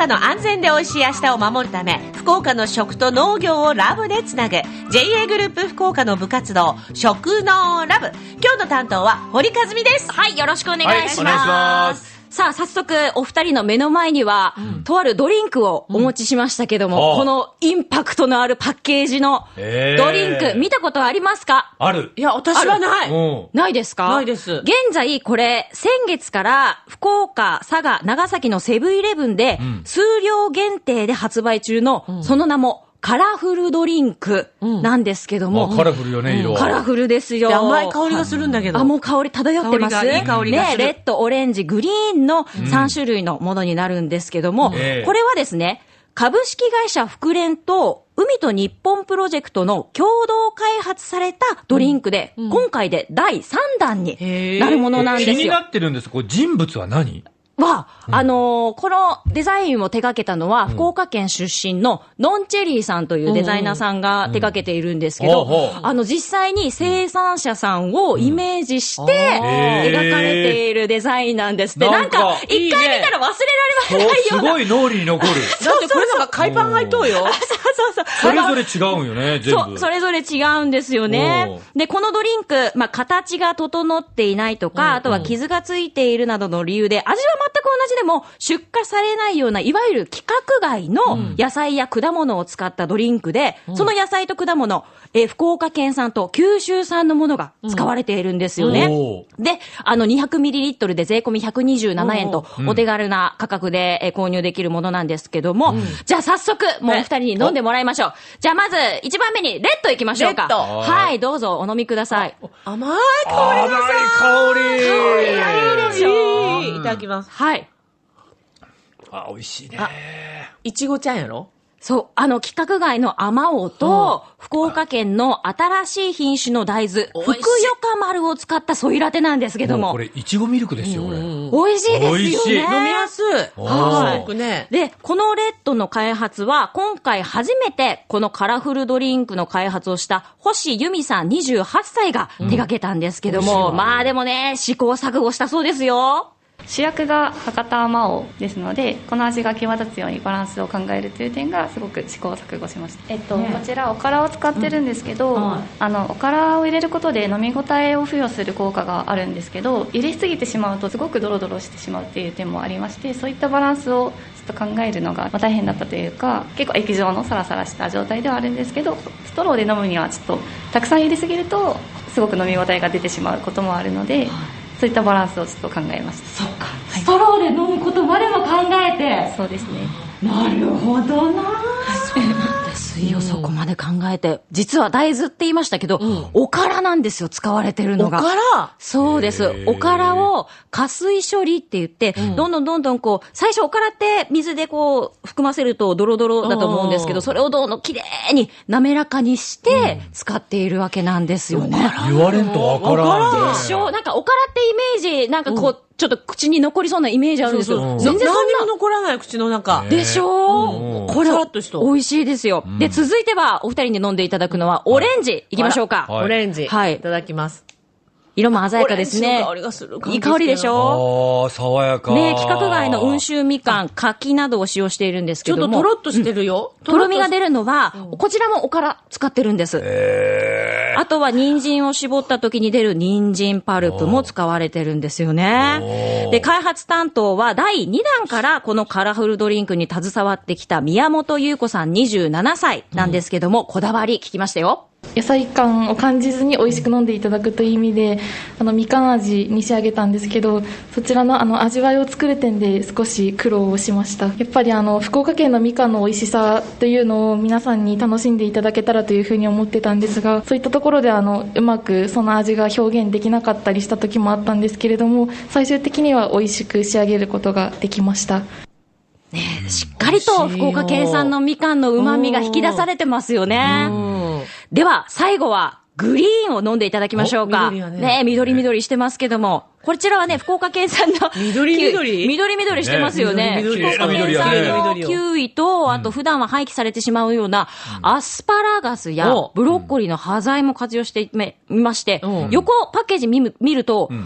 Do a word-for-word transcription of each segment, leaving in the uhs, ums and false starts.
岡の安全で美味しい明日を守るため、福岡の食と農業をラブでつなぐ ジェイエー グループ福岡の部活動食農ラブ。今日の担当は堀和美です。 はい、よろしくお願いします。 はい、お願いします。 さあ、早速お二人の目の前には、うん、とあるドリンクをお持ちしましたけども、うん、このインパクトのあるパッケージのドリンク、見たことありますか？ ある。 いや、私はない。 ないですか？ ないです。 現在これ先月から福岡、佐賀、長崎のセブンイレブンで数量限定で発売中の、うん、その名もカラフルドリンクなんですけども、 うん、カラフルよね、色は。 カラフルですよ。 甘い香りがするんだけど。 あ、もう香り漂ってます。 香りがいい香りがする。 ね、レッド、オレンジ、グリーンのさん種類のものになるんですけども、うん、これはですね、株式会社福連と海と日本プロジェクトの共同開発されたドリンクで、うん、今回でだいさんだんになるものなんですよ。 気になってるんです。これ人物は何？ は、うん、あのー、このデザインを手掛けたのは、うん、福岡県出身のノンチェリーさんというデザイナーさんが手掛けているんですけど、うんうん、あの、実際に生産者さんをイメージして描かれているデザインなんですって。なんか、一回見たら忘れられないような。 すごい脳裏に残る。 だってこれなんか海パン入っとうよ。そうそうそう。 それぞれ違うんよね、全部。 そう、それぞれ違うんですよね。で、このドリンク、まあ、形が整っていないとか、うんうん、あとは傷がついているなどの理由で、味は全く同じでも出荷されないような、いわゆる規格外の野菜や果物を使ったドリンクで、うん、その野菜と果物、えー、福岡県産と九州産のものが使われているんですよね。うん、で、あの にひゃくミリリットル で税込みひゃくにじゅうななえんとお手軽な価格で、えー、購入できるものなんですけども、うん、じゃあ早速、もうお二人に飲んでもらいましょう。じゃあまずいちばんめにレッドいきましょうか。 レッド。 はい、どうぞお飲みください。 甘い香りがさ。 甘い香り。 香りがいいでしょ。 いただきます。 はい。 あ、美味しいね。 いちごちゃんやろ？ そう、あの、規格外のあまおうと、うん、福岡県の新しい品種の大豆、福よか丸を使ったソイラテなんですけども。もこれ、いちごミルクですよ、これ。 美味しいですよね。美味しい。 飲みやすい。 はい。 ね、 で、このレッドの開発は、今回初めて、このカラフルドリンクの開発をした、星由美さんにじゅうはっさいが手掛けたんですけども、うん、まあでもね、試行錯誤したそうですよ。 主役が博多あまおうですので、この味が際立つようにバランスを考えるという点がすごく試行錯誤しました。えっと、ね、こちらおからを使ってるんですけど、うんはい、あのおからを入れることで飲み応えを付与する効果があるんですけど、入れすぎてしまうとすごくドロドロしてしまうっていう点もありまして、そういったバランスをちょっと考えるのが大変だったというか、結構液状のサラサラした状態ではあるんですけど、ストローで飲むにはちょっとたくさん入れすぎるとすごく飲み応えが出てしまうこともあるので、そういったバランスをちょっと考えました。 そうか、はい、ストローで飲むことまでも考えて。 そうですね。 なるほどな。ですよ、そこまで考えて。実は大豆って言いましたけど、うん、おからなんですよ、使われてるのが。 おから？ そうです。おからを加水処理って言って、うん、どんどんどんどんこう、最初おからって水でこう、含ませるとドロドロだと思うんですけど、それをどんどんきれいに滑らかにして使っているわけなんですよね。 言われんとわからん。 でしょ？なんかおからってイメージ、なんかこう、うん、ちょっと口に残りそうなイメージあるんですよ。そうそう、 全然そんな何にも残らない口の中。 でしょ、うん、これ美味しいですよ、うん。で、続いてはお二人に飲んでいただくのはオレンジ、いきましょうか。 オレンジ。はい。いただきます。 色も鮮やかですね。 香りがする。 いい香りでしょ？ ああ、爽やか。 ね、規格外の温州みかん、柿などを使用しているんですけども。 ちょっとトロッとしてるよ。 うん、とろみが出るのは、うん、こちらもおから使ってるんです。 へー。 あとは人参を絞った時に出る人参パルプも使われてるんですよね。で、開発担当はだいにだんからこのカラフルドリンクに携わってきた宮本優子さんにじゅうななさいなんですけども、うん、こだわり聞きましたよ。 野菜感を感じずに美味しく飲んでいただくという意味で、あのみかん味に仕上げたんですけど、そちらのあの味わいを作る点で少し苦労をしました。やっぱりあの福岡県のみかんの美味しさというのを皆さんに楽しんでいただけたらというふうに思ってたんですが、そういったところであのうまくその味が表現できなかったりした時もあったんですけれども、最終的には美味しく仕上げることができました。 ね、しっかりと福岡県産のみかんの旨味が引き出されてますよね。では最後はグリーンを飲んでいただきましょうか。緑はね、ね、緑緑してますけども、こちらはね、福岡県産の緑緑緑緑してますよね。福岡県産のキウイと、あと普段は廃棄されてしまうようなアスパラガスやブロッコリーの端材も活用してみまして、横パッケージ見ると、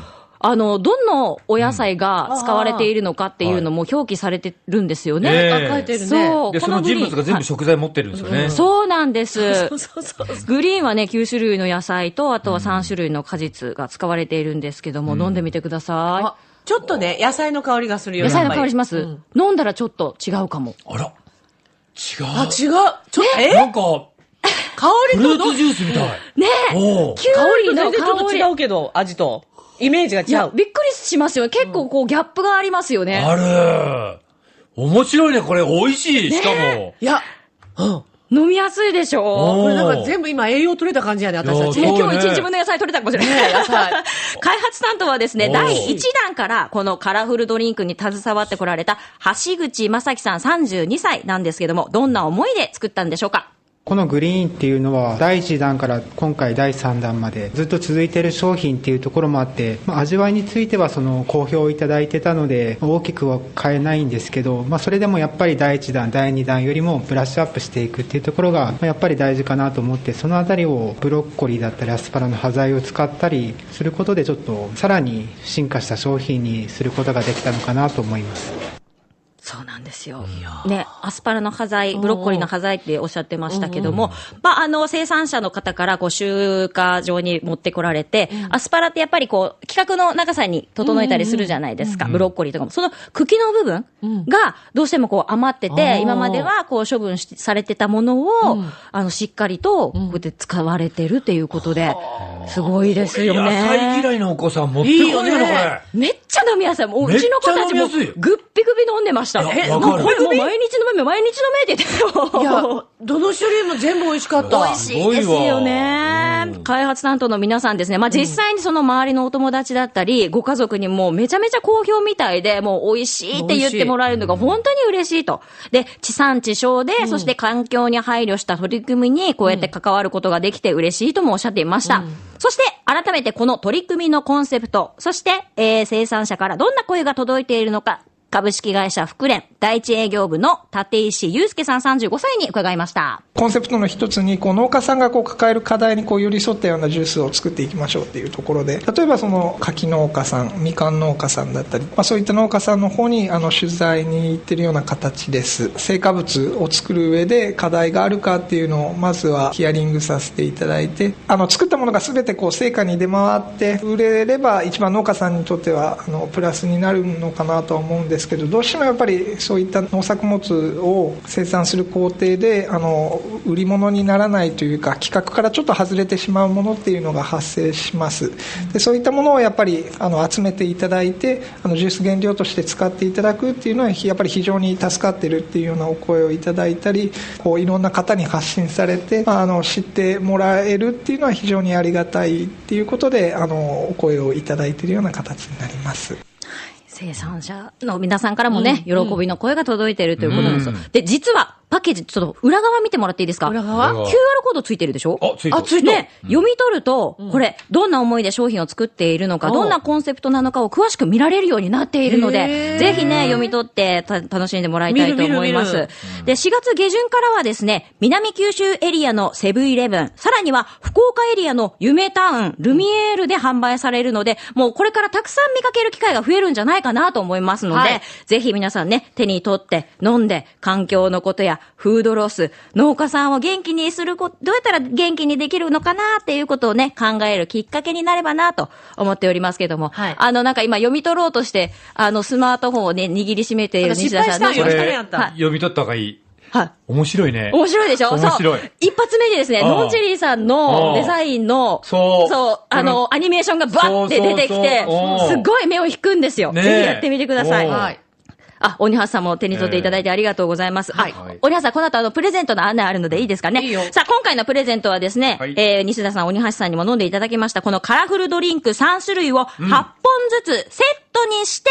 あの、どのお野菜が使われているのかっていうのも表記されてるんですよね。 えあ、書いてるね。 そう。 で、その人物が全部食材持ってるんですよね。 そうなんです。 そうそうそう。 グリーンはね、きゅう種類の野菜と、あとはさん種類の果実が使われているんですけども、うん、飲んでみてください。 あ、ちょっとね、野菜の香りがするよね。野菜の香りします、 うん、 飲んだらちょっと違うかも。 あら。違う。 あ、違う。ちょっと、えなんか、 香りとフルーツジュースみたい。 ねえ。キュウリの香り。 香りと全然ちょっと違うけど、味と。イメージが違う。いや、 びっくりしますよ。結構こう、ギャップがありますよね。 ある。面白いね、これ。美味しい。しかも。 ね、いや、 うん。飲みやすいでしょ。 これなんか全部今栄養取れた感じやね、私たち。 ね、今日一日分の野菜取れたかもしれない。ね、野菜。開発担当はですね、だいいちだんからこのカラフルドリンクに携わってこられた橋口正樹さんさんじゅうにさいなんですけども、どんな思いで作ったんでしょうか。 このグリーンっていうのはだいいちだんから今回だいさんだんまでずっと続いている商品っていうところもあって、まあ、味わいについてはその好評をいただいてたので大きくは変えないんですけど、まあ、それでもやっぱりだいいちだんだいにだんよりもブラッシュアップしていくっていうところがやっぱり大事かなと思って、そのあたりをブロッコリーだったりアスパラの端材を使ったりすることでちょっとさらに進化した商品にすることができたのかなと思います。 そうなんですよ。ね、アスパラの端材、ブロッコリーの端材っておっしゃってましたけども、まあ、あの、生産者の方から、こう、集荷場に持ってこられて、うん、アスパラってやっぱりこう、規格の長さに整えたりするじゃないですか、うんうん、ブロッコリーとかも。その茎の部分が、どうしてもこう、余ってて、うん、今まではこう、処分しされてたものを、うん、あの、しっかりと、こうやって使われてるっていうことで、すごいですよね。 野菜嫌いのお子さん持ってこいよね、これ。 めっちゃ飲みやすい。もう、うちの子たちも、ぐっぴぐぴ飲んでました。 え、 もうこれもう毎日飲め、毎日飲めって言ってたよ。 いや、どの種類も全部美味しかった。 美味しいですよね。開発担当の皆さんですね。まあ、実際にその周りのお友達だったり、ご家族にもめちゃめちゃ好評みたいで、もう美味しいって言ってもらえるのが本当に嬉しいと。で、地産地消で、うん、そして環境に配慮した取り組みにこうやって関わることができて嬉しいともおっしゃっていました。うん、そして、改めてこの取り組みのコンセプト、そして、えー、生産者からどんな声が届いているのか、株式会社福連第一営業部の立石祐介さんさんじゅうごさいに伺いました。 コンセプトの一つにこう農家さんがこう抱える課題にこう寄り添ったようなジュースを作っていきましょうっていうところで、例えばその柿農家さん、みかん農家さんだったり、まあ、そういった農家さんの方にあの取材に行ってるような形です。成果物を作る上で課題があるかっていうのをまずはヒアリングさせていただいて、あの作ったものが全てこう成果に出回って売れれば一番農家さんにとってはあのプラスになるのかなとは思うんですけど、どうしてもやっぱりそういった農作物を生産する工程であの売り物にならないというか規格からちょっと外れてしまうものっていうのが発生します。でそういったものをやっぱりあの集めていただいてあのジュース原料として使っていただくっていうのはやっぱり非常に助かってるっていうようなお声をいただいたり、こういろんな方に発信されて、まあ、あの知ってもらえるっていうのは非常にありがたいっていうことであのお声をいただいているような形になります。 生産者の皆さんからもね、うん、喜びの声が届いているということなんですよ。うん、で、実は、パッケージ、ちょっと裏側見てもらっていいですか？ 裏側キューアール コードついてるでしょ？ あ、ついてる。 あ、ついてる。 ね、うん、読み取ると、これ、どんな思いで商品を作っているのか、どんなコンセプトなのかを詳しく見られるようになっているので、ぜひね、読み取ってた楽しんでもらいたいと思います。見る見る見る。で、しがつげじゅんからはですね、南九州エリアのセブンイレブン、さらには福岡エリアの夢タウン、ルミエールで販売されるので、もうこれからたくさん見かける機会が増えるんじゃないかなと思いますので、はい、ぜひ皆さんね、手に取って飲んで、環境のことやフードロス、農家さんを元気にすること、どうやったら元気にできるのかなっていうことをね、考えるきっかけになればなと思っておりますけども、はい、あの、なんか今読み取ろうとして、あの、スマートフォンをね、握りしめている西田さんの。 それ、読み取った方がいい。はい。面白いね。 面白いでしょ？ 面白い。 そう。一発目でですね、ノンチェリーさんのデザインの、そう。そう、あの、アニメーションがバッて出てきて、すごい目を引くんですよ。ぜひやってみてください。はい。あ、鬼橋さんも手に取っていただいてありがとうございます。はい。鬼橋さん、この後あの、プレゼントの案内あるのでいいですかね。いいよ。さあ、今回のプレゼントはですね、はい、えー、西田さん、鬼橋さんにも飲んでいただきました、このカラフルドリンクさんしゅるいをはっぽんずつセットにして、さ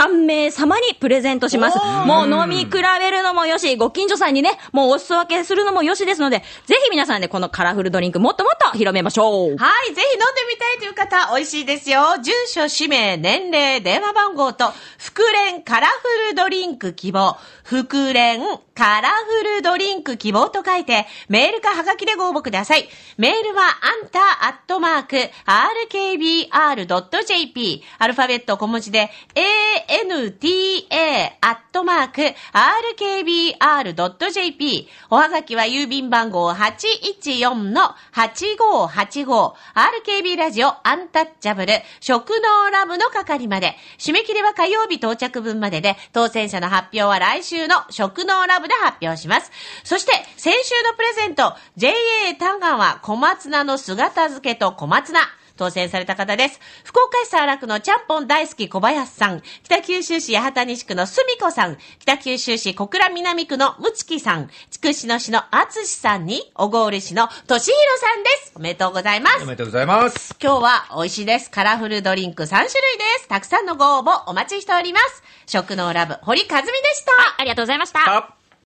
さんめいさまにプレゼントします。もう飲み比べるのもよし、ご近所さんにね、もうお裾分けするのもよしですので、ぜひ皆さんでこのカラフルドリンクもっともっと広めましょう。 はい、ぜひ飲んでみたいという方、美味しいですよ。住所、氏名、年齢、電話番号と、福連カラフルドリンク希望、福連カラフルドリンク希望と書いて、メールかハガキでご応募ください。メールは、あんたアットマーク、アールケービーアールドットジェーピー、アルファベット小文字で、エーエヌティーエー アットマーク、アールケービーアールドットジェーピー、おはがきは郵便番号はちいちよんのはちごはちご、アールケービー ラジオアンタッチャブル、食のラブの係まで、締め切りは火曜日到着分までで、当選者の発表は来週の食のラブで発表します。そして、先週のプレゼント、ジェイエー タンガンは小松菜の姿漬けと小松菜。当選された方です。福岡市早良区のちゃんぽん大好き小林さん、北九州市八幡西区のすみこさん、北九州市小倉南区のむちきさん、筑紫野市のあつしさんに、小郡市のとしひろさんです。おめでとうございます。 おめでとうございます。 今日は美味しいです。カラフルドリンクさんしゅるいです。たくさんのご応募お待ちしております。食のラブ、堀和美でした。 はい、ありがとうございました。